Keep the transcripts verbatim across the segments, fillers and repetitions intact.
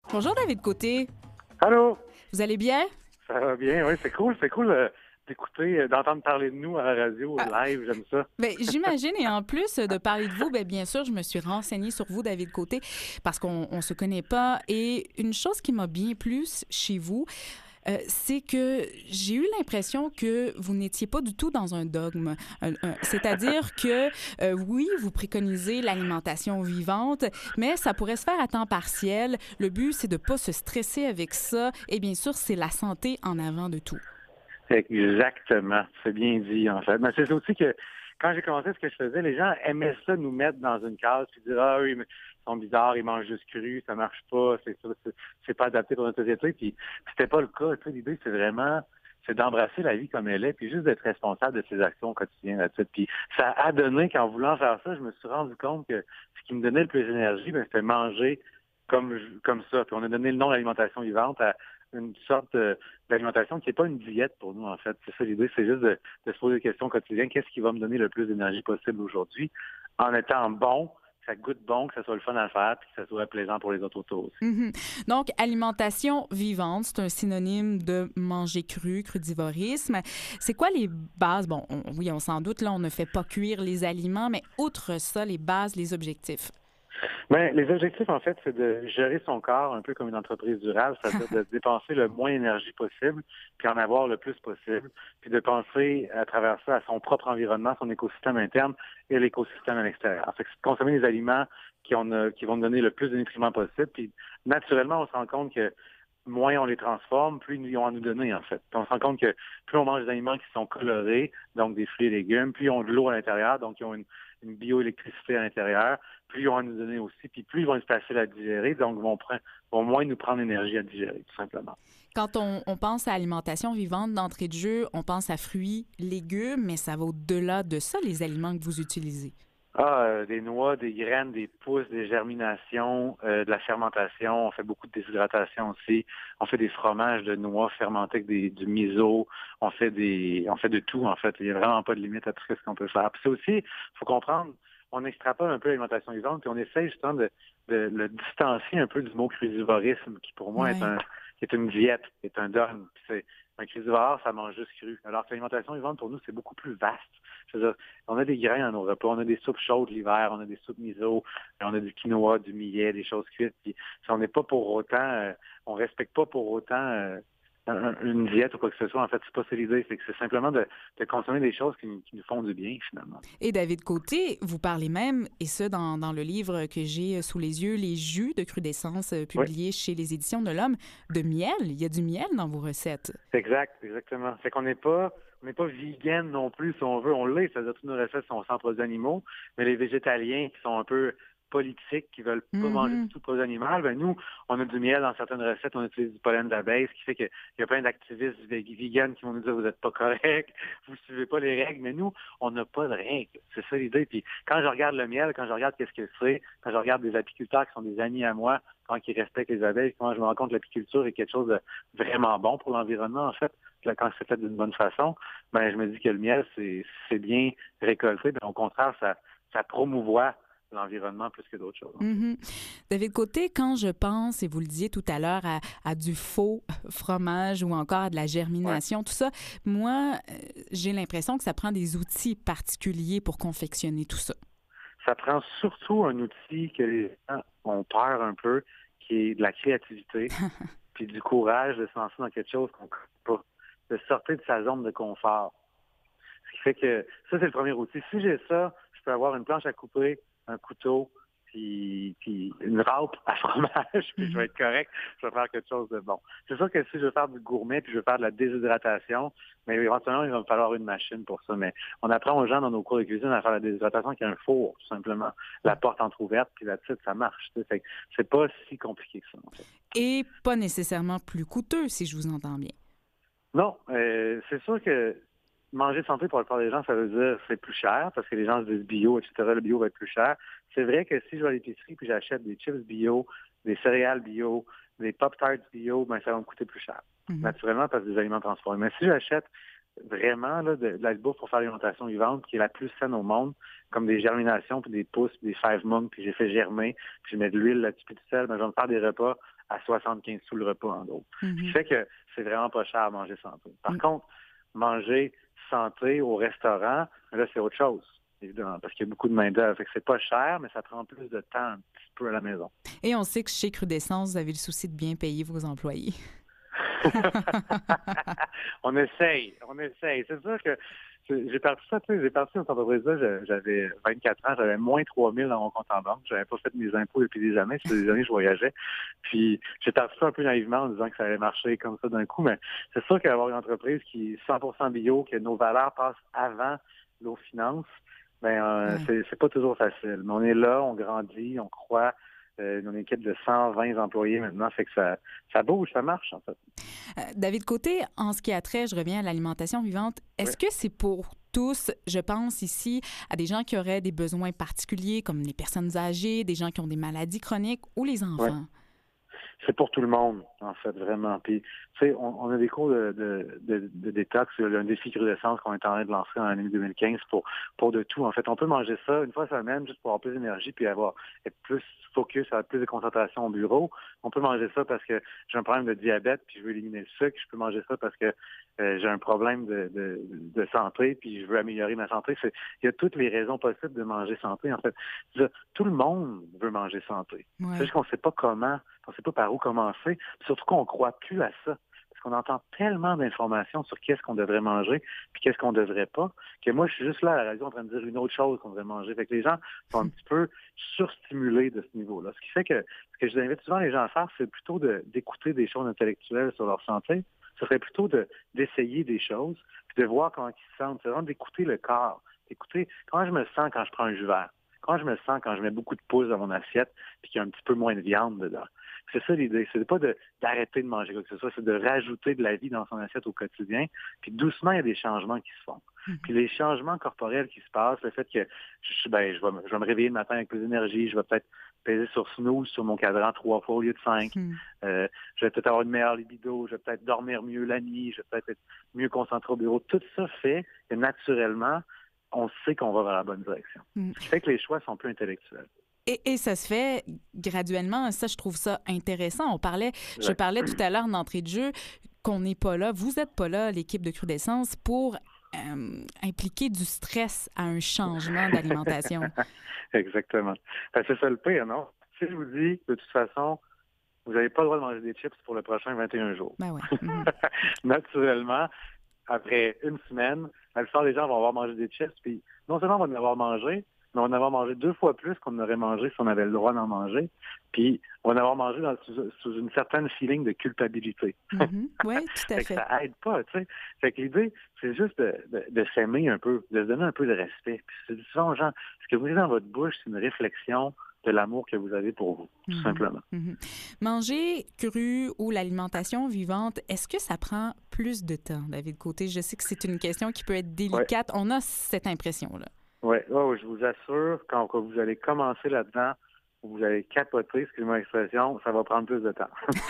Bonjour David Côté. Allô? Vous allez bien? Ça va bien, oui, c'est cool, c'est cool euh, d'écouter, euh, d'entendre parler de nous à la radio, Ah, live, j'aime ça. ben, j'imagine, et en plus de parler de vous, ben, bien sûr, je me suis renseignée sur vous, David Côté, parce qu'on ne se connaît pas. Et une chose qui m'a bien plu chez vous, euh, c'est que j'ai eu l'impression que vous n'étiez pas du tout dans un dogme. Un- un- C'est-à-dire que, euh, oui, vous préconisez l'alimentation vivante, mais ça pourrait se faire à temps partiel. Le but, c'est de ne pas se stresser avec ça. Et bien sûr, c'est la santé en avant de tout. Exactement, c'est bien dit, en fait. Mais c'est aussi que quand j'ai commencé ce que je faisais, les gens aimaient ça nous mettre dans une case puis dire ah oui, mais ils sont bizarres, ils mangent juste cru, ça marche pas, c'est ça, c'est, c'est pas adapté pour notre société. Puis c'était pas le cas. Tu sais, l'idée, c'est vraiment c'est d'embrasser la vie comme elle est, puis juste d'être responsable de ses actions au quotidien là-dessus. Puis ça a donné qu'en voulant faire ça, je me suis rendu compte que ce qui me donnait le plus d'énergie, ben, c'était manger comme je- comme ça. Puis on a donné le nom d'alimentation vivante à une sorte euh, d'alimentation qui n'est pas une diète pour nous, en fait. C'est ça l'idée, c'est juste de, de se poser des questions quotidiennes. Qu'est-ce qui va me donner le plus d'énergie possible aujourd'hui en étant bon, que ça goûte bon, que ça soit le fun à faire, puis que ça soit plaisant pour les autres autour aussi. Mhm. Donc, alimentation vivante, c'est un synonyme de manger cru, crudivorisme. C'est quoi les bases? Bon, on- oui, on s'en doute, là, on ne fait pas cuire les aliments, mais outre ça, les bases, les objectifs. Ben, les objectifs, en fait, c'est de gérer son corps un peu comme une entreprise durable, c'est-à-dire de dépenser le moins d'énergie possible, puis en avoir le plus possible, puis de penser à travers ça à son propre environnement, son écosystème interne et l'écosystème à l'extérieur. Fait que c'est de consommer des aliments qui, ont, euh, qui vont nous donner le plus de nutriments possible, puis naturellement, on se rend compte que moins on les transforme, plus ils ont à nous donner, en fait. Puis on se rend compte que plus on mange des aliments qui sont colorés, donc des fruits et légumes, plus ils ont de l'eau à l'intérieur, donc ils ont une, une bioélectricité à l'intérieur, plus ils ont à nous donner aussi, puis plus ils vont être faciles à digérer, donc vont, pre- vont moins nous prendre l'énergie à digérer, tout simplement. Quand on, on pense à alimentation vivante d'entrée de jeu, on pense à fruits, légumes, mais ça va au-delà de ça, les aliments que vous utilisez. Ah, euh, des noix, des graines, des pousses, des germinations, euh, de la fermentation. On fait beaucoup de déshydratation aussi. On fait des fromages de noix fermentés avec des, du miso. On fait des, on fait de tout en fait. Il n'y a vraiment pas de limite à tout ce qu'on peut faire. Puis c'est aussi, il faut comprendre, on extrapole un peu l'alimentation vivante, puis on essaye justement de, de le distancier un peu du mot crudivorisme, qui pour moi est Oui. un, qui est une diète, est un dogme. Puis c'est un crudivore, ça mange juste cru. Alors que l'alimentation vivante pour nous c'est beaucoup plus vaste. Je veux dire, on a des grains dans nos repas, on a des soupes chaudes l'hiver, on a des soupes miso, on a du quinoa, du millet, des choses cuites. Puis, si on n'est pas pour autant, euh, on respecte pas pour autant euh, un- une diète ou quoi que ce soit. En fait, c'est pas ça l'idée, c'est que c'est simplement de, de consommer des choses qui, nous- qui nous font du bien finalement. Et David Côté, vous parlez même, et ça dans, dans le livre que j'ai sous les yeux, Les jus de crudescence, euh, Oui, publié chez les Éditions de l'Homme, de miel. Il y a du miel dans vos recettes. exact, exactement. C'est qu'on n'est pas, on n'est pas vegan non plus, si on veut. On l'est, c'est-à-dire que toutes nos recettes sont sans produits animaux, mais les végétaliens qui sont un peu politiques, qui veulent pas manger du Mhm. tout de produits animaux, ben nous, on a du miel dans certaines recettes, on utilise du pollen d'abeille, ce qui fait qu'il y a plein d'activistes vég- vegans qui vont nous dire vous n'êtes pas correct, vous suivez pas les règles, mais nous, on n'a pas de règles. C'est ça l'idée. Puis quand je regarde le miel, quand je regarde qu'est-ce que c'est, quand je regarde des apiculteurs qui sont des amis à moi, quand ils respectent les abeilles, quand je me rends compte que l'apiculture est quelque chose de vraiment bon pour l'environnement, en fait, quand c'est fait d'une bonne façon, ben je me dis que le miel, c'est c'est bien récolté. Ben, au contraire, ça, ça promouvoit l'environnement plus que d'autres choses, en fait. Mhm. David Côté, quand je pense, et vous le disiez tout à l'heure, à, à du faux fromage ou encore à de la Ouais. germination, tout ça, moi, euh, j'ai l'impression que ça prend des outils particuliers pour confectionner tout ça. Ça prend surtout un outil que les gens ont peur un peu, qui est de la créativité, puis du courage de se lancer dans quelque chose qu'on ne connaît pas, de sortir de sa zone de confort. Ce qui fait que ça, c'est le premier outil. Si j'ai ça, je peux avoir une planche à couper, un couteau, puis, puis une râpe à fromage, puis je vais Mhm. être correct, je vais faire quelque chose de bon. C'est sûr que si je veux faire du gourmet, puis je veux faire de la déshydratation, mais éventuellement, il va me falloir une machine pour ça. Mais on apprend aux gens dans nos cours de cuisine à faire la déshydratation avec un four, tout simplement. La porte entrouverte, puis là-dessus, ça marche. Tu sais. Fait que c'est pas si compliqué que ça, en fait. Et pas nécessairement plus coûteux, si je vous entends bien. Non, euh, c'est sûr que manger santé pour la plupart des gens, ça veut dire c'est plus cher parce que les gens se disent bio, et cetera. Le bio va être plus cher. C'est vrai que si je vais à l'épicerie puis j'achète des chips bio, des céréales bio, des Pop-Tarts bio, ben ça va me coûter plus cher. Mhm. Naturellement parce que des aliments transformés. Mais si j'achète vraiment là, de, de la bouffe pour faire l'alimentation vivante qui est la plus saine au monde, comme des germinations, puis des pousses, puis des five monks, puis j'ai fait germer, puis je mets de l'huile là-dessus, puis du sel, ben, je vais me faire des repas à soixante-quinze sous le repas, en gros. Mm-hmm. Ce qui fait que c'est vraiment pas cher à manger santé. Par mm. contre, manger santé au restaurant, là, c'est autre chose, évidemment, parce qu'il y a beaucoup de main-d'œuvre. Fait que c'est pas cher, mais ça prend plus de temps un petit peu à la maison. Et on sait que chez Crudescence, vous avez le souci de bien payer vos employés. on essaye, on essaye. C'est sûr que j'ai parti ça, tu sais, j'ai parti dans cette entreprise-là, j'avais vingt-quatre ans, j'avais moins trois mille dans mon compte en banque. J'avais pas fait mes impôts depuis des années, c'était des années que je voyageais. Puis j'ai parti ça un peu naïvement en disant que ça allait marcher comme ça d'un coup, mais c'est sûr qu'avoir une entreprise qui est cent pour cent bio, que nos valeurs passent avant nos finances, ben euh, ouais. c'est, c'est pas toujours facile. Mais on est là, on grandit, on croit. Euh, une équipe de cent vingt employés maintenant, fait que ça, ça bouge, ça marche en fait. Euh, David Côté, en ce qui a trait, je reviens à l'alimentation vivante, est-ce oui. que c'est pour tous, je pense ici à des gens qui auraient des besoins particuliers comme les personnes âgées, des gens qui ont des maladies chroniques ou les enfants? Oui. C'est pour tout le monde, en fait, vraiment. Puis, tu sais, on, on a des cours de, de, de, de détox, un défi Crudescence qu'on est en train de lancer en l'année deux mille quinze pour, pour de tout. En fait, on peut manger ça une fois semaine juste pour avoir plus d'énergie puis avoir être plus focus, avoir plus de concentration au bureau. On peut manger ça parce que j'ai un problème de diabète puis je veux éliminer le sucre. Je peux manger ça parce que euh, j'ai un problème de, de, de santé puis je veux améliorer ma santé. C'est, il y a toutes les raisons possibles de manger santé, en fait. Tout le monde veut manger santé. Ouais. C'est juste qu'on ne sait pas comment, on ne sait pas par où commencer. Puis surtout qu'on ne croit plus à ça. Parce qu'on entend tellement d'informations sur qu'est-ce qu'on devrait manger puis qu'est-ce qu'on ne devrait pas, que moi, je suis juste là à la radio en train de dire une autre chose qu'on devrait manger. Fait que les gens sont un petit peu surstimulés de ce niveau-là. Ce qui fait que ce que je invite souvent les gens à faire, c'est plutôt de, d'écouter des choses intellectuelles sur leur santé. Ce serait plutôt de, d'essayer des choses puis de voir comment ils se sentent. C'est vraiment d'écouter le corps. D'écouter comment je me sens quand je prends un jus vert. Comment je me sens quand je mets beaucoup de pouces dans mon assiette puis qu'il y a un petit peu moins de viande dedans. C'est ça l'idée. C'est pas de, d'arrêter de manger quoi que ce soit, c'est de rajouter de la vie dans son assiette au quotidien. Puis doucement, il y a des changements qui se font. Mm-hmm. Puis les changements corporels qui se passent, le fait que je, ben, je, vais, je vais me réveiller le matin avec plus d'énergie, je vais peut-être peser sur snooze sur mon cadran trois fois au lieu de cinq. Mm-hmm. Euh, je vais peut-être avoir une meilleure libido, je vais peut-être dormir mieux la nuit, je vais peut-être être mieux concentré au bureau. Tout ça fait que naturellement, on sait qu'on va vers la bonne direction. Mm-hmm. Ce qui fait que les choix sont plus intellectuels. Et, et ça se fait graduellement. Ça, je trouve ça intéressant. On parlait, je parlais tout à l'heure d'entrée de jeu qu'on n'est pas là. Vous n'êtes pas là, l'équipe de Crudescence, pour euh, impliquer du stress à un changement d'alimentation. Exactement. Ben, c'est ça le pire, non? Si je vous dis, de toute façon, vous n'avez pas le droit de manger des chips pour le prochain vingt et un jours. Ben ouais. Mm. Naturellement, après une semaine, la plupart des gens vont avoir mangé des chips, puis non seulement on va en avoir mangé, mais on va en avoir mangé deux fois plus qu'on aurait mangé si on avait le droit d'en manger. Puis, on va en avoir mangé dans, sous, sous une certaine feeling de culpabilité. Mm-hmm. Oui, tout à fait. fait. Que ça aide pas, tu sais. Fait que l'idée, c'est juste de, de, de s'aimer un peu, de se donner un peu de respect. Puis, c'est souvent, gens, ce que vous avez dans votre bouche, c'est une réflexion de l'amour que vous avez pour vous, tout mm-hmm. simplement. Mm-hmm. Manger cru ou l'alimentation vivante, est-ce que ça prend plus de temps, David Côté? Je sais que c'est une question qui peut être délicate. Ouais. On a cette impression-là. Oui, ouais, je vous assure, quand, quand vous allez commencer là-dedans, vous allez capoter, excusez-moi l'expression, ça va prendre plus de temps.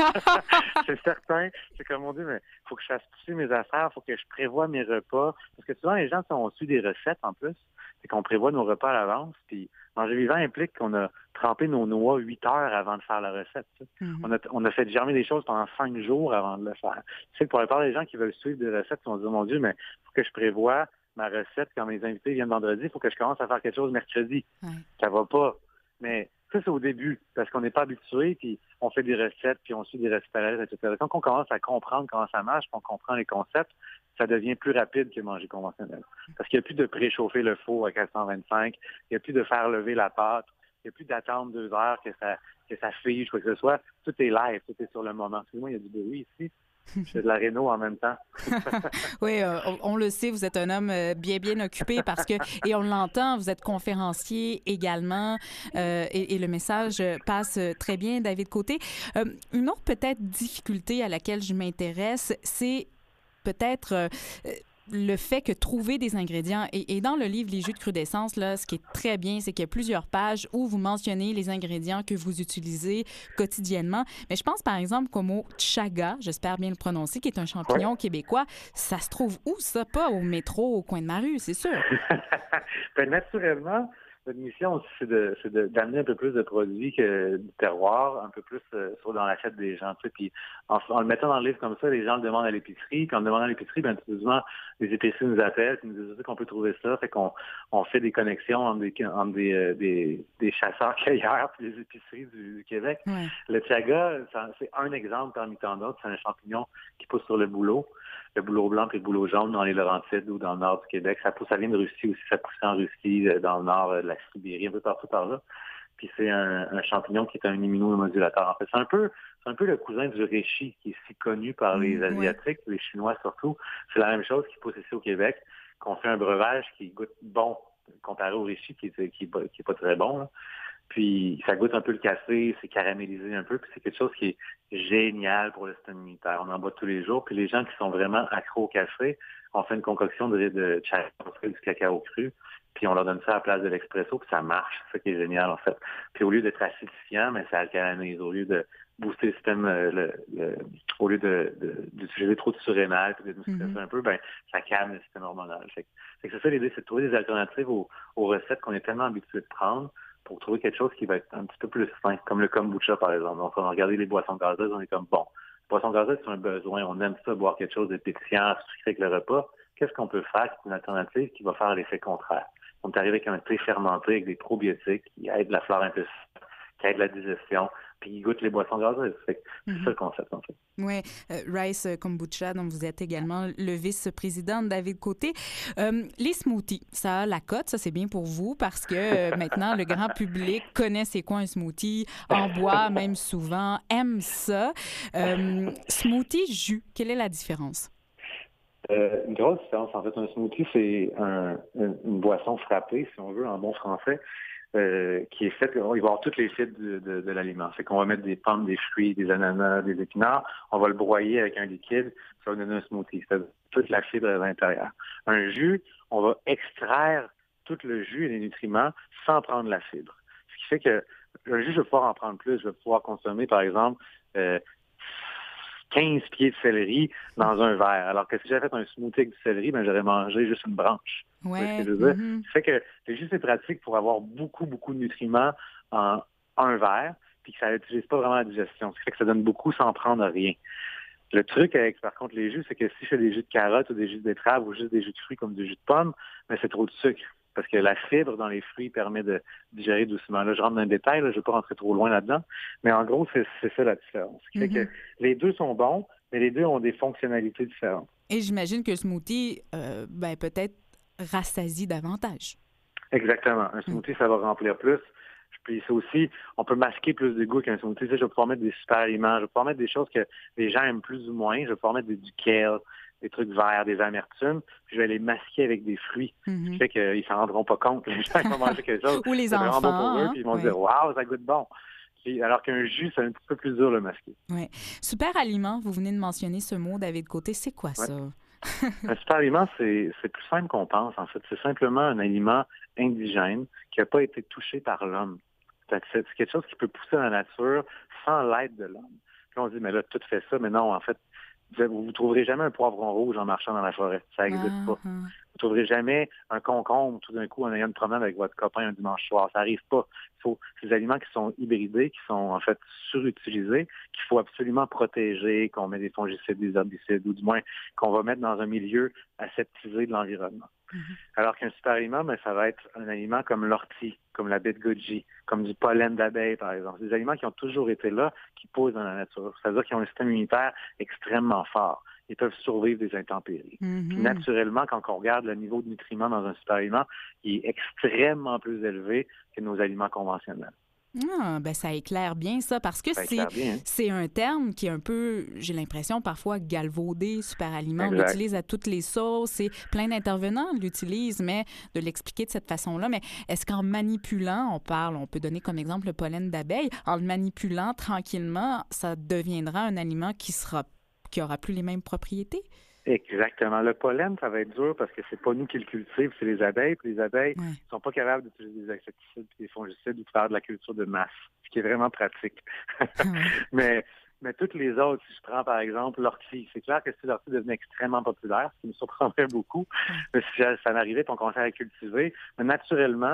C'est certain. C'est comme on dit, mais il faut que je fasse pousser mes affaires, il faut que je prévoie mes repas. Parce que souvent, les gens, on suit des recettes en plus, c'est qu'on prévoit nos repas à l'avance. Puis manger vivant implique qu'on a trempé nos noix huit heures avant de faire la recette. Mm-hmm. On, a, on a fait germer des choses pendant cinq jours avant de le faire. Tu sais que pour la plupart des gens qui veulent suivre des recettes, ils vont se dire, mon Dieu, mais il faut que je prévoie ma recette quand mes invités viennent vendredi, il faut que je commence à faire quelque chose mercredi. Ouais. Ça va pas. Mais ça, c'est au début, parce qu'on n'est pas habitué, puis on fait des recettes, puis on suit des recettes parallèles, et cetera. Quand on commence à comprendre comment ça marche, puis on comprend les concepts, ça devient plus rapide que manger conventionnel. Parce qu'il n'y a plus de préchauffer le four à quatre cent vingt-cinq, il n'y a plus de faire lever la pâte, il n'y a plus d'attendre deux heures que ça, que ça fige, quoi que ce soit. Tout est live, tout est sur le moment. Excusez-moi, il y a du bruit ici. Je fais de la réno en même temps. Oui, euh, on, on le sait, vous êtes un homme euh, bien, bien occupé parce que, et on l'entend, vous êtes conférencier également euh, et, et le message passe très bien, David Côté. Euh, une autre peut-être difficulté à laquelle je m'intéresse, c'est peut-être... Euh, le fait que trouver des ingrédients, et, et dans le livre Les jus de Crudescence, là, ce qui est très bien, c'est qu'il y a plusieurs pages où vous mentionnez les ingrédients que vous utilisez quotidiennement. Mais je pense par exemple qu'au mot chaga, j'espère bien le prononcer, qui est un champignon ouais. québécois, ça se trouve où ça? Pas au métro, au coin de ma rue, c'est sûr. Ben, naturellement, notre mission aussi, c'est de, c'est de, d'amener un peu plus de produits que du terroir, un peu plus euh, sur dans l'assiette des gens. Tu sais. Puis en, en le mettant dans le livre comme ça, les gens le demandent à l'épicerie. Quand on le demande à l'épicerie, ben souvent les épiceries nous appellent, puis nous disent qu'on peut trouver ça. Fait qu'on on fait des connexions entre des entre des, euh, des, des chasseurs-cueilleurs puis les épiceries du, du Québec. Ouais. Le chaga, ça, c'est un exemple parmi tant d'autres. C'est un champignon qui pousse sur le bouleau. Le bouleau blanc et le bouleau jaune dans les Laurentides ou dans le nord du Québec. Ça pousse, ça vient de Russie aussi, ça pousse en Russie, dans le nord de la Sibérie, un peu partout par là. Puis c'est un, un champignon qui est un immunomodulateur. En fait, c'est un peu, c'est un peu le cousin du reishi qui est si connu par les Mmh, Asiatiques, ouais. Les Chinois surtout. C'est la même chose qui pousse ici au Québec, qu'on fait un breuvage qui goûte bon comparé au reishi qui est, qui est, pas, qui est pas très bon, là. Puis ça goûte un peu le café, c'est caramélisé un peu, puis c'est quelque chose qui est génial pour le système immunitaire. On en boit tous les jours, puis les gens qui sont vraiment accros au café, on fait une concoction de, de chai, du cacao cru, puis on leur donne ça à la place de l'expresso, puis ça marche. C'est ça qui est génial, en fait. Puis au lieu d'être acidifiant, mais ça alcalinise. Au lieu de booster le système, le, le, au lieu de, de, d'utiliser trop de surrénal, puis de muscler ça un peu, ben ça calme le système hormonal. Fait que, fait que c'est ça l'idée, c'est de trouver des alternatives aux, aux recettes qu'on est tellement habitué de prendre, pour trouver quelque chose qui va être un petit peu plus sain, comme le kombucha, par exemple. Donc, on a regardé les boissons gazeuses, on est comme, bon, les boissons gazeuses, c'est un besoin, on aime ça, boire quelque chose de pétillant, sucré avec le repas. Qu'est-ce qu'on peut faire? C'est une alternative qui va faire l'effet contraire. On est arrivé avec un thé fermenté avec des probiotiques qui aident la flore intestinale, qui aident la digestion, puis qui goûtent les boissons gazeuses. C'est mm-hmm. ça le concept, en fait. Oui, euh, Rice Kombucha, dont vous êtes également le vice-président, David Côté. Euh, les smoothies, ça a la cote, ça c'est bien pour vous parce que euh, maintenant le grand public connaît c'est quoi un smoothie, en boit même souvent, aime ça. Euh, smoothie, jus, quelle est la différence? Euh, une grosse différence, en fait. Un smoothie, c'est un, une, une boisson frappée, si on veut, en bon français. Euh, qui est fait, il va y avoir toutes les fibres de, de, de l'aliment. C'est qu'on va mettre des pommes, des fruits, des ananas, des épinards, on va le broyer avec un liquide, ça va donner un smoothie. C'est toute la fibre à l'intérieur. Un jus, on va extraire tout le jus et les nutriments sans prendre la fibre. Ce qui fait que un jus, je vais pouvoir en prendre plus. Je vais pouvoir consommer, par exemple, euh, quinze pieds de céleri dans un verre. Alors que si j'avais fait un smoothie avec du céleri, ben j'aurais mangé juste une branche. Ouais. C'est ce que je veux dire. Mm-hmm. Ça fait que c'est juste et pratique pour avoir beaucoup, beaucoup de nutriments en un verre, puis que ça n'utilise pas vraiment la digestion. Ce qui fait que ça donne beaucoup sans prendre rien. Le truc avec, par contre, les jus, c'est que si je fais des jus de carottes ou des jus de betterave ou juste des jus de fruits comme du jus de pomme, ben c'est trop de sucre. Parce que la fibre dans les fruits permet de digérer doucement. Là, je rentre dans le détail, là, je ne vais pas rentrer trop loin là-dedans. Mais en gros, c'est, c'est ça la différence. Ce qui mm-hmm. fait que les deux sont bons, mais les deux ont des fonctionnalités différentes. Et j'imagine que le smoothie, euh, ben, peut-être rassasie davantage. Exactement. Un smoothie, mm. ça va remplir plus. Puis c'est aussi, on peut masquer plus de goût qu'un smoothie. Tu sais, je vais pouvoir mettre des super aliments, je vais pouvoir mettre des choses que les gens aiment plus ou moins. Je vais pouvoir mettre des, du kale, des trucs verts, des amertumes, puis je vais les masquer avec des fruits. Mm-hmm. Ce qui fait qu'ils ne s'en rendront pas compte. Les gens vont manger quelque chose. Ou les c'est enfants. Vraiment bon pour eux, hein? Puis ils vont oui. dire « Waouh, ça goûte bon ». Alors qu'un jus, c'est un petit peu plus dur le masquer. Oui. Super aliment, vous venez de mentionner ce mot, David Côté. C'est quoi ouais. ça? Un super aliment, c'est, c'est plus simple qu'on pense, en fait. C'est simplement un aliment indigène qui n'a pas été touché par l'homme. C'est quelque chose qui peut pousser dans la nature sans l'aide de l'homme. Puis on se dit, mais là, tout fait ça, mais non, en fait, vous ne trouverez jamais un poivron rouge en marchant dans la forêt. Ça n'existe uh-huh. pas. Vous ne trouverez jamais un concombre tout d'un coup en ayant une promenade avec votre copain un dimanche soir. Ça n'arrive pas. Il faut ces aliments qui sont hybridés, qui sont en fait surutilisés, qu'il faut absolument protéger, qu'on met des fongicides, des herbicides, ou du moins qu'on va mettre dans un milieu aseptisé de l'environnement. Mm-hmm. Alors qu'un super aliment, ben, ça va être un aliment comme l'ortie, comme la baie de goji, comme du pollen d'abeille, par exemple. Des aliments qui ont toujours été là, qui poussent dans la nature. C'est-à-dire qu'ils ont un système immunitaire extrêmement fort. Ils peuvent survivre des intempéries. Mm-hmm. Puis naturellement, quand on regarde le niveau de nutriments dans un super aliment, il est extrêmement plus élevé que nos aliments conventionnels. Ah, ben ça éclaire bien ça, parce que c'est, bien, hein? c'est un terme qui est un peu, j'ai l'impression, parfois galvaudé, super aliment. Exact. On l'utilise à toutes les sauces et plein d'intervenants l'utilisent, mais de l'expliquer de cette façon-là. Mais est-ce qu'en manipulant, on parle, on peut donner comme exemple le pollen d'abeille, en le manipulant tranquillement, ça deviendra un aliment qui sera, qui aura plus les mêmes propriétés? Exactement. Le pollen, ça va être dur parce que c'est pas nous qui le cultivons, c'est les abeilles. Puis les abeilles ne ouais. sont pas capables d'utiliser des insecticides et des fongicides ou de faire de la culture de masse, ce qui est vraiment pratique. ouais. mais, mais toutes les autres, si je prends par exemple l'ortie, c'est clair que si l'ortie devenait extrêmement populaire, ce qui me surprendrait beaucoup, ouais. mais si ça m'arrivait qu'on commençait à la cultiver, mais naturellement,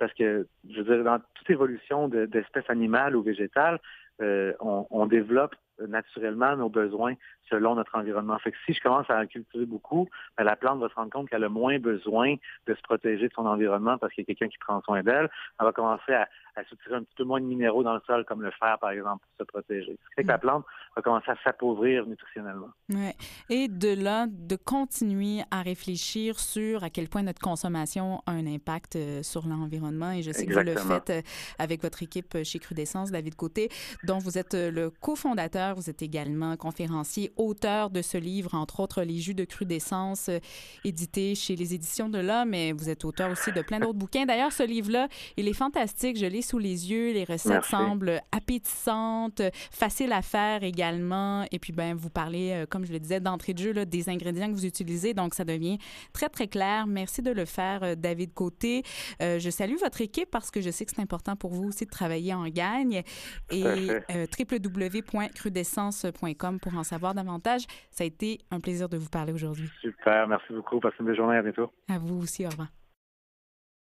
parce que, je veux dire, dans toute évolution de, d'espèces animales ou végétales, euh, on, on développe naturellement nos besoins selon notre environnement. Fait que si je commence à en cultiver beaucoup, ben, la plante va se rendre compte qu'elle a moins besoin de se protéger de son environnement parce qu'il y a quelqu'un qui prend soin d'elle. Elle va commencer à, à soutirer un petit peu moins de minéraux dans le sol, comme le fer, par exemple, pour se protéger. Ce qui fait que la plante va commencer à s'appauvrir nutritionnellement. Ouais. Et de là, de continuer à réfléchir sur à quel point notre consommation a un impact euh, sur l'environnement. Et je sais Exactement. que vous le faites euh, avec votre équipe chez Crudescence, David Côté, dont vous êtes euh, le cofondateur. Vous êtes également conférencier, auteur de ce livre, entre autres Les jus de Crudescence, euh, édité chez les éditions de l'Homme, mais vous êtes auteur aussi de plein d'autres bouquins. D'ailleurs, ce livre-là, il est fantastique. Je l'ai sous les yeux. Les recettes Merci. semblent appétissantes, faciles à faire également. Et puis, ben, vous parlez, euh, comme je le disais, d'entrée de jeu, là, des ingrédients que vous utilisez. Donc, ça devient très, très clair. Merci de le faire, euh, David Côté. Euh, je salue votre équipe parce que je sais que c'est important pour vous aussi de travailler en gagne. Et euh, w w w point crudescence point com pour en savoir davantage. Ça a été un plaisir de vous parler aujourd'hui. Super. Merci beaucoup. Passez une belle journée. À bientôt. À vous aussi. Au revoir.